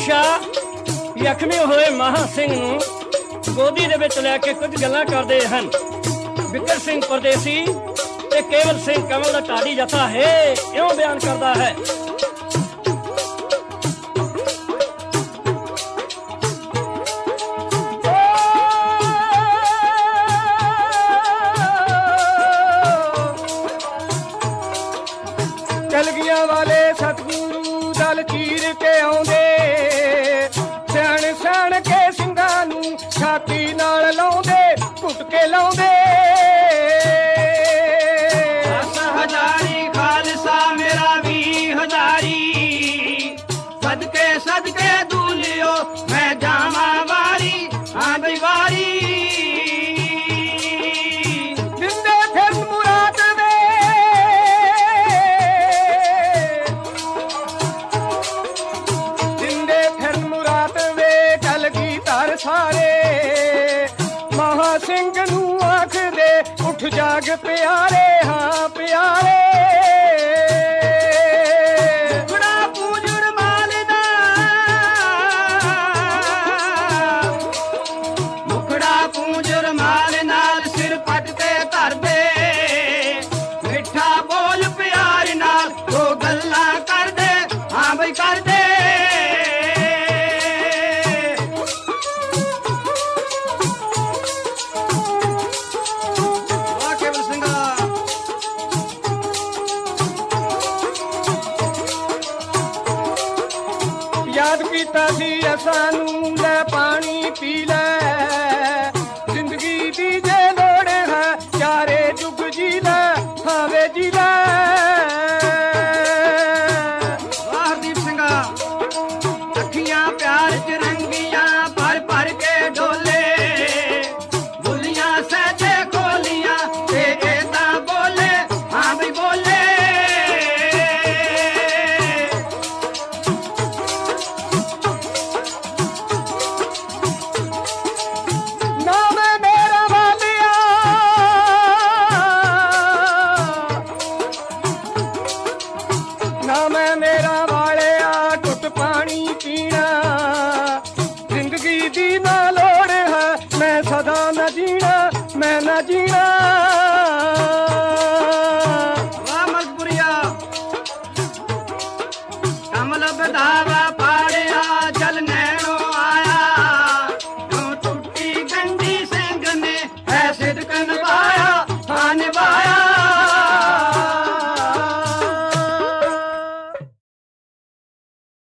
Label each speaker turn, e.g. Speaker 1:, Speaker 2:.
Speaker 1: ਬਾਦਸ਼ਾਹ ਜ਼ਖਮੀ ਹੋਏ ਮਹਾਂ ਸਿੰਘ ਨੂੰ ਗੋਦੀ ਦੇ ਵਿੱਚ ਲੈ ਕੇ ਕੁਝ ਗੱਲਾਂ ਕਰਦੇ ਹਨ। ਬਿਕਰ ਸਿੰਘ ਪਰਦੇਸੀ ਤੇ ਕੇਵਲ ਸਿੰਘ ਕਮਲ ਦਾ ਢਾਡੀ ਜੱਥਾ ਹੈ, ਇਉਂ ਬਿਆਨ ਕਰਦਾ ਹੈ।
Speaker 2: ਕਲਗੀਆਂ ਵਾਲੇ ਸਤਿਗੁਰੂ ਦਲ ਚੀਰ ਕੇ ਆਉਂਦੇ, ਸਿਆਣ ਸਿਆਣ ਕੇ ਸਿੰਘਾਂ ਨੂੰ ਛਾਤੀ ਨਾਲ ਲਾਉਂਦੇ, ਘੁੱਟ ਕੇ ਲਾਉਂਦੇ।
Speaker 3: 10 ਹਜ਼ਾਰੀ ਖਾਲਸਾ ਮੇਰਾ 20 ਹਜ਼ਾਰੀ, ਸਦਕੇ ਸਦਕੇ ਦੂਲਿਓ ਮੈਂ ਜਾਵਾਂ ਵਾਰੀ, ਹਾਂ ਬਈ ਵਾਰੀ।
Speaker 2: ਜਿੰਦੇ ਫਿਰ ਮੁਰਾਦ ਵੇ, ਜਿੰਦੇ ਫਿਰ ਮੁਰਾਦ ਵੇ, ਕਲਗੀ ਧਰ ਸਾਰੇ ਮਹਾ ਸਿੰਘ ਨੂੰ ਆਖਦੇ, ਉੱਠ ਜਾਗ ਪਿਆਰੇ, ਹਾਂ ਪਿਆਰੇ।
Speaker 3: ਮੁਖੜਾ ਪੂਜਣ ਮਾਲ ਦਾ, ਮੁਖੜਾ ਪੂਜਣ ਮਾਲ ਨਾਲ ਸਿਰ ਪੱਟ ਤੇ ਧਰਦੇ, ਮਿੱਠਾ ਬੋਲ ਪਿਆਰ ਨਾਲ ਦੋ ਗੱਲਾਂ ਕਰਦੇ, ਹਾਂ ਬਈ ਕਰਦੇ। ਵਾਹ ਕੇਵਲ ਸਿੰਘਾ।
Speaker 2: ਯਾਦ ਕੀਤਾ ਸੀ ਸਾਨੂੰ, ਲੈ ਪਾਣੀ ਪੀ ਲੈ, ਜ਼ਿੰਦਗੀ ਦੀ ਜੇ ਲੋੜ ਹੈ, ਚਾਰੇ ਜੁਗ ਜੀ ਲੈ, ਹਾਵੇ ਜੀ ਲੈ।
Speaker 3: ਵਾਹ ਹਰਦੀਪ ਸਿੰਘਾ। ਅੱਖੀਆਂ ਪਿਆਰ ਚ ਰੰਗੀਆਂ, ਭਰ ਭਰ ਕੇ ਡੋਲੇ, ਬੁੱਲੀਆਂ ਸਹਿਜੇ ਖੋਲੀਆਂ ਤੇ ਏਦਾਂ ਬੋਲੇ, ਹਾਂ ਬਈ ਬੋਲੇ।
Speaker 2: ਨਾਮ ਮੇਰਾ ਵਾਲਿਆ, ਨਾਮ ਮੇਰਾ ਵਾਲਿਆ, ਟੁੱਟ ਪਾਣੀ ਪੀਣਾ, ਜ਼ਿੰਦਗੀ ਦੀ ਨਾ ਲੋੜ ਹੈ, ਮੈਂ ਸਦਾ ਨਾ ਜੀਣਾ, ਮੈਂ ਨਾ ਜੀਣਾ।